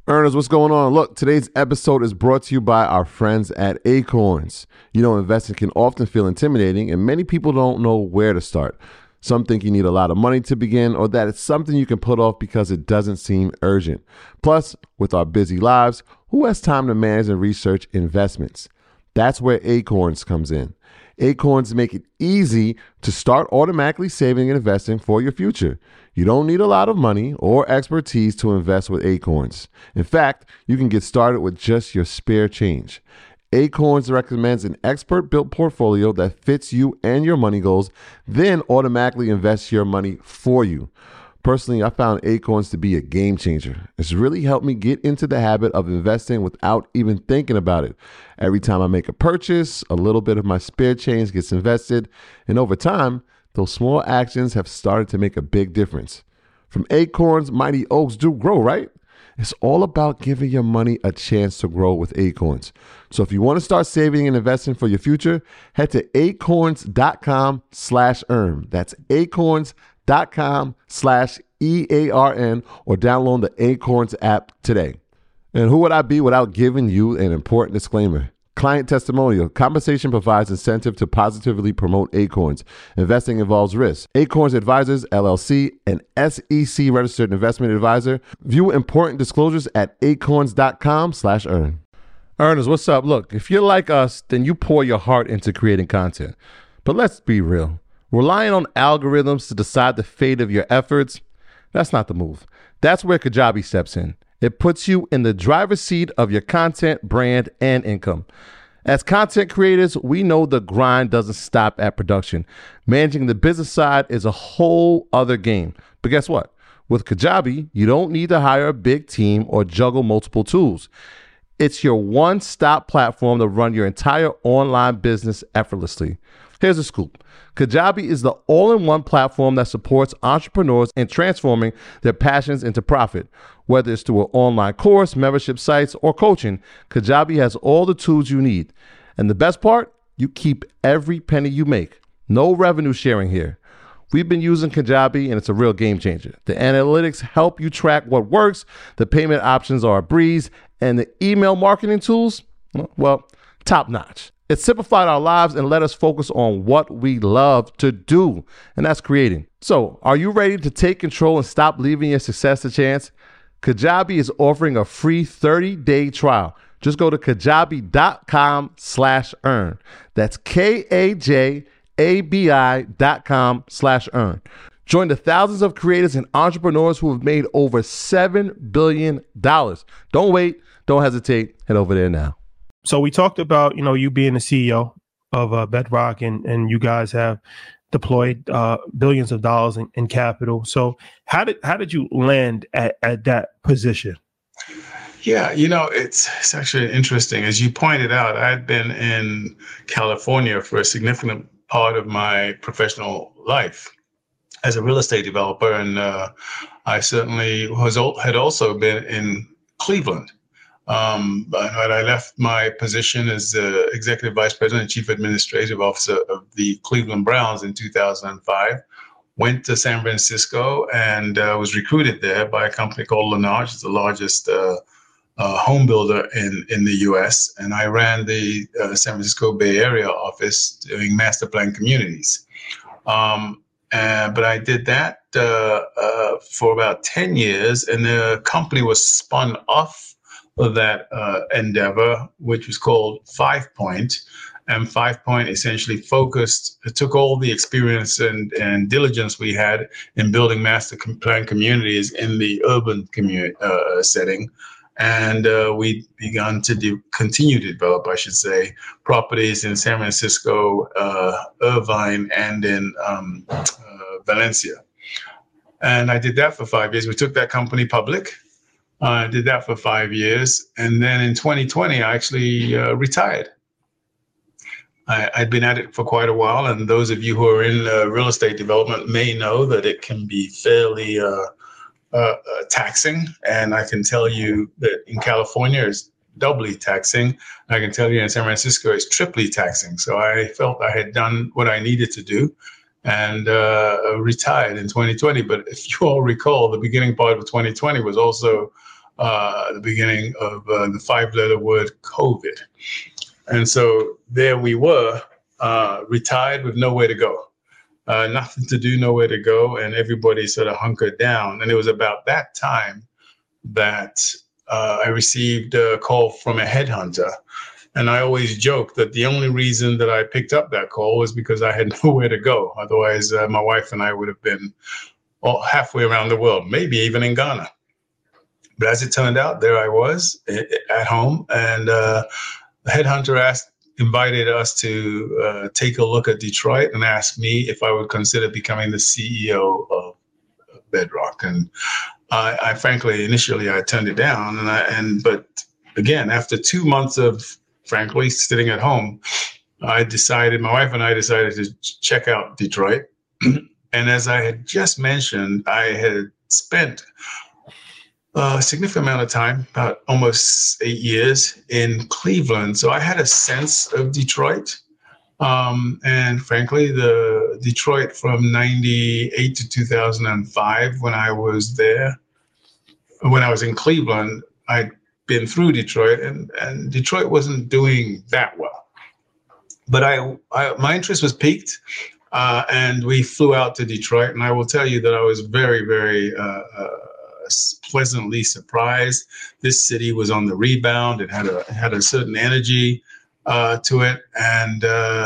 Earners, what's going on? Look, today's episode is brought to you by our friends at Acorns. You know, investing can often feel intimidating, and many people don't know where to start. Some think you need a lot of money to begin, or that it's something you can put off because it doesn't seem urgent. Plus, with our busy lives, who has time to manage and research investments? That's where Acorns comes in. Acorns make it easy to start automatically saving and investing for your future. You don't need a lot of money or expertise to invest with Acorns. In fact, you can get started with just your spare change. Acorns recommends an expert-built portfolio that fits you and your money goals, then automatically invests your money for you. Personally, I found Acorns to be a game changer. It's really helped me get into the habit of investing without even thinking about it. Every time I make a purchase, a little bit of my spare change gets invested, and over time, those small actions have started to make a big difference. From Acorns, mighty oaks do grow, right? It's all about giving your money a chance to grow with Acorns. So if you want to start saving and investing for your future, head to acorns.com/earn. That's acorns.com/EARN or download the Acorns app today. And who would I be without giving you an important disclaimer? Client testimonial. Compensation provides incentive to positively promote Acorns. Investing involves risk. Acorns Advisors, LLC, an SEC registered investment advisor. View important disclosures at acorns.com/earn. Earners, what's up? Look, if you're like us, then you pour your heart into creating content. But let's be real. Relying on algorithms to decide the fate of your efforts, that's not the move. That's where Kajabi steps in. It puts you in the driver's seat of your content, brand, and income. As content creators, we know the grind doesn't stop at production. Managing the business side is a whole other game. But guess what? With Kajabi, you don't need to hire a big team or juggle multiple tools. It's your one-stop platform to run your entire online business effortlessly. Here's a scoop. Kajabi is the all-in-one platform that supports entrepreneurs in transforming their passions into profit. Whether it's through an online course, membership sites, or coaching, Kajabi has all the tools you need. And the best part? You keep every penny you make. No revenue sharing here. We've been using Kajabi, and it's a real game changer. The analytics help you track what works, the payment options are a breeze, and the email marketing tools, well, top-notch. It simplified our lives and let us focus on what we love to do, and that's creating. So, are you ready to take control and stop leaving your success to chance? Kajabi is offering a free 30-day trial. Just go to kajabi.com/earn. That's KAJABI.com/earn. Join the thousands of creators and entrepreneurs who have made over $7 billion. Don't wait. Don't hesitate. Head over there now. So we talked about, you being the CEO of Bedrock, and you guys have deployed billions of dollars in capital. So how did you land at that position? Yeah, it's actually interesting. As you pointed out, I'd been in California for a significant part of my professional life as a real estate developer, and I certainly had also been in Cleveland. But I left my position as the executive vice president and chief administrative officer of the Cleveland Browns in 2005, went to San Francisco and was recruited there by a company called Lennar. It's the largest home builder in the U.S. And I ran the San Francisco Bay Area office doing master plan communities. But I did that for about 10 years, and the company was spun off of that endeavor, which was called 5 Point. And 5 Point essentially took all the experience and diligence we had in building master plan communities in the urban community setting. And we begun to continue to develop, I should say, properties in San Francisco, Irvine, and in Valencia. And I did that for 5 years. We took that company public. I did that for 5 years. And then in 2020, I actually retired. I'd been at it for quite a while. And those of you who are in real estate development may know that it can be fairly taxing. And I can tell you that in California, it's doubly taxing. I can tell you in San Francisco, it's triply taxing. So I felt I had done what I needed to do and retired in 2020. But if you all recall, the beginning part of 2020 was also the beginning of the 5-letter word COVID. And so there we were, retired with nowhere to go. Nothing to do, nowhere to go, and everybody sort of hunkered down. And it was about that time that I received a call from a headhunter. And I always joke that the only reason that I picked up that call was because I had nowhere to go. Otherwise, my wife and I would have been halfway around the world, maybe even in Ghana. But as it turned out, there I was at home, and the headhunter invited us to take a look at Detroit and asked me if I would consider becoming the CEO of Bedrock. And I frankly, initially, I turned it down. But again, after 2 months of, frankly, sitting at home, my wife and I decided to check out Detroit. And as I had just mentioned, I had spent a significant amount of time, about almost 8 years, in Cleveland. So I had a sense of Detroit. And frankly, the Detroit from 98 to 2005, when I was there, when I was in Cleveland, I'd been through Detroit, and Detroit wasn't doing that well. But my interest was piqued, and we flew out to Detroit. And I will tell you that I was very, very pleasantly surprised. This city was on the rebound. It had a certain energy to it, and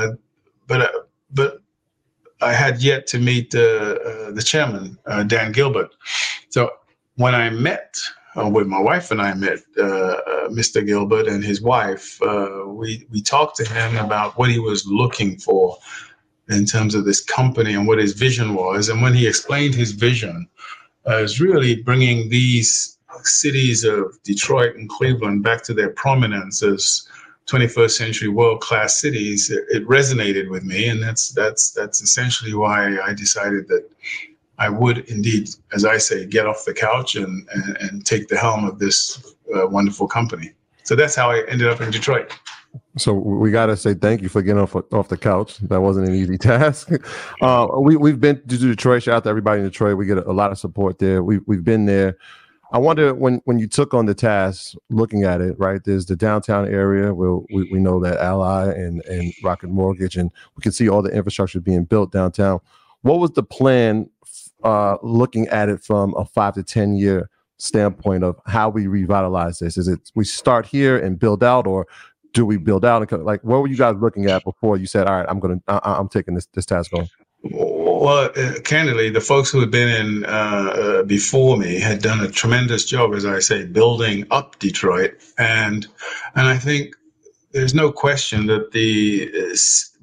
but I had yet to meet the chairman, Dan Gilbert. So when I met, when my wife and I met Mr. Gilbert and his wife, we talked to him about what he was looking for in terms of this company and what his vision was. And when he explained his vision, is really bringing these cities of Detroit and Cleveland back to their prominence as 21st century world-class cities, it resonated with me. And that's essentially why I decided that I would indeed, as I say, get off the couch and take the helm of this wonderful company. So that's how I ended up in Detroit. So we got to say thank you for getting off the couch. That wasn't an easy task. We've been to Detroit. Shout out to everybody in Detroit. We get a lot of support there. We've been there. I wonder when you took on the task, looking at it, right? There's the downtown area where we know that Ally and Rocket Mortgage, and we can see all the infrastructure being built downtown. What was the plan looking at it from a 5 to 10 year standpoint of how we revitalize this? Is it we start here and build out, or do we build out? And like, what were you guys looking at before you said, all right, I'm taking this task on? Well, candidly, the folks who had been in before me had done a tremendous job, as I say, building up Detroit. And I think there's no question that the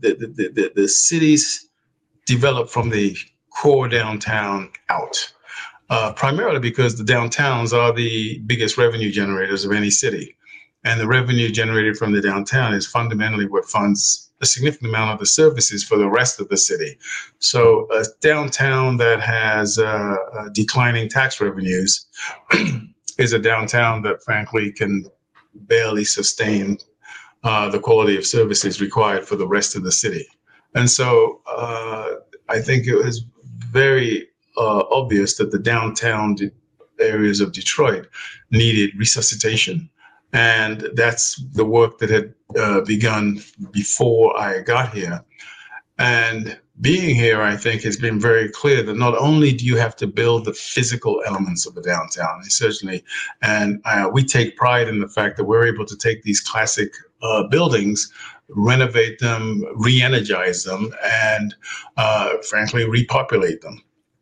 cities develop from the core downtown out, primarily because the downtowns are the biggest revenue generators of any city. And the revenue generated from the downtown is fundamentally what funds a significant amount of the services for the rest of the city. So a downtown that has declining tax revenues is a downtown that frankly can barely sustain the quality of services required for the rest of the city. And so I think it was very obvious that the downtown areas of Detroit needed resuscitation. And that's the work that had begun before I got here. And being here, I think, has been very clear that not only do you have to build the physical elements of the downtown, certainly, and we take pride in the fact that we're able to take these classic buildings, renovate them, re-energize them, and frankly, repopulate them.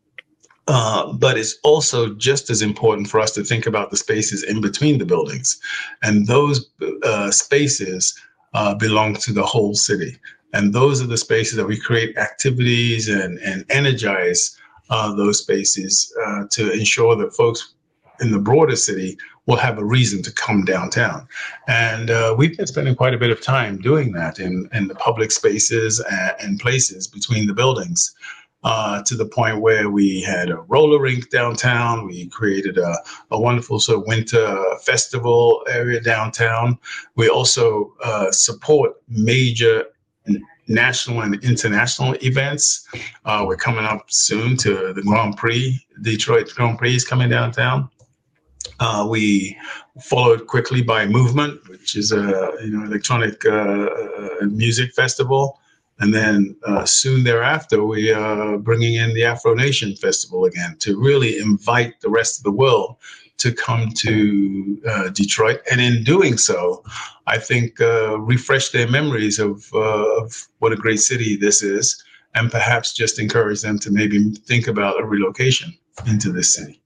But it's also just as important for us to think about the spaces in between the buildings. And those spaces belong to the whole city. And those are the spaces that we create activities and energize those spaces to ensure that folks in the broader city will have a reason to come downtown. And we've been spending quite a bit of time doing that in the public spaces and places between the buildings. To the point where we had a roller rink downtown. We created a wonderful sort of winter festival area downtown. We also support major national and international events. We're coming up soon to the Grand Prix. Detroit Grand Prix is coming downtown. We followed quickly by Movement, which is a electronic music festival. And then soon thereafter, we are bringing in the Afro Nation Festival again to really invite the rest of the world to come to Detroit. And in doing so, I think refresh their memories of what a great city this is, and perhaps just encourage them to maybe think about a relocation into this city.